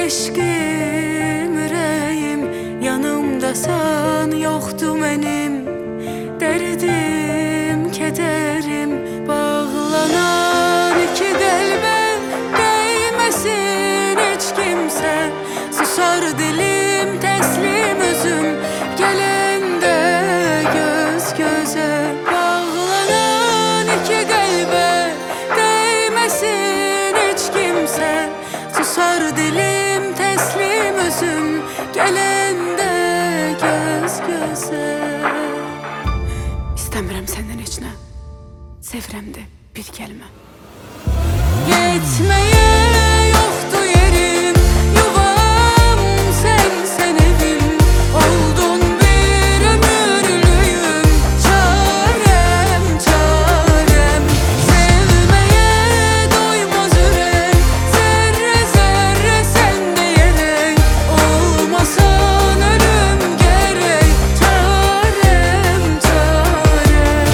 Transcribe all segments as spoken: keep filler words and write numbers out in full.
Eşkim, ürəyim, yanımdasan, yoxdur mənim dərdim, kədərim. Bağlanan iki qəlbə dəyməsin heç kimsə. Susar dilim, təslim özüm gələndə göz gözə. Bağlanan iki qəlbə dəyməsin heç kimsə. Susar dilim, təslim özüm gələndə göz gözə. İstəmirəm səndən heç nə, sevirəm də bir kəlmə. Getməyə yoxdur yerim, yuvam sənsən evim. Oldun bir ömürlüyüm, çarəm, çarəm. Sevməyə doymaz ürək, zərrə zərrə sən deyərək. Olmasan ölüm gərək, çarəm, çarəm.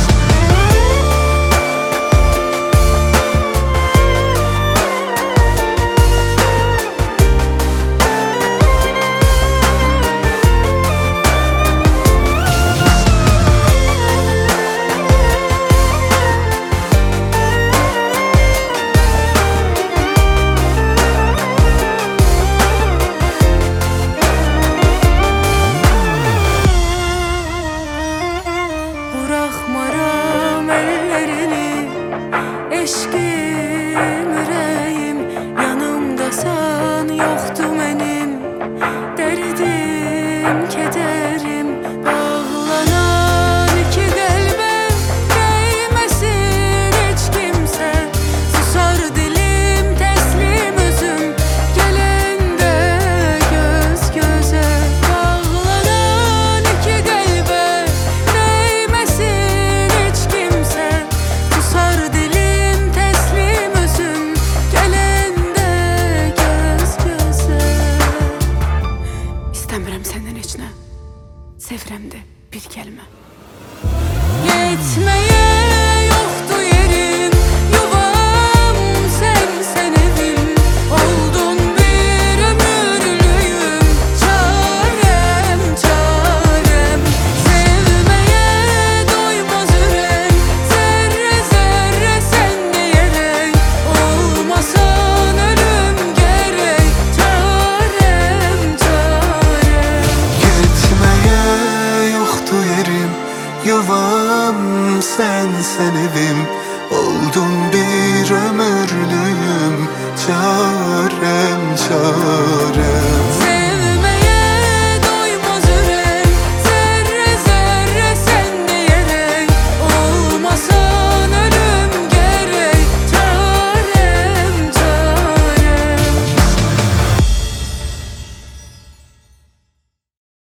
Buraxmaram əllərini, eşkim, ürəyim, yanımdasan, yoxdur mənim dərdim, kədərim. Bağlanan iki qəlbə dəyməsin heç kimsə. Susar dilim, təslim özüm gələndə göz gözə. Bağlanan iki qəlbə dəyməsin heç kimsə. Susar dilim, təslim özüm gələndə göz gözə. İstəmirəm səndən heç nə, sevirəm də bir kəlmə. Getməyə yoxdur yerim, yuvam sənsən evim. Oldun bir ömürlüyüm, çarəm, çarəm. Sevməyə doymaz ürək, zərrə zərrə sən deyərək. Olmasan ölüm gərək, çarəm, çarəm. Getməyə yoxdur yerim, yuvam sənsən evim. Oldun bir ömürlüyüm, çarəm, çarəm.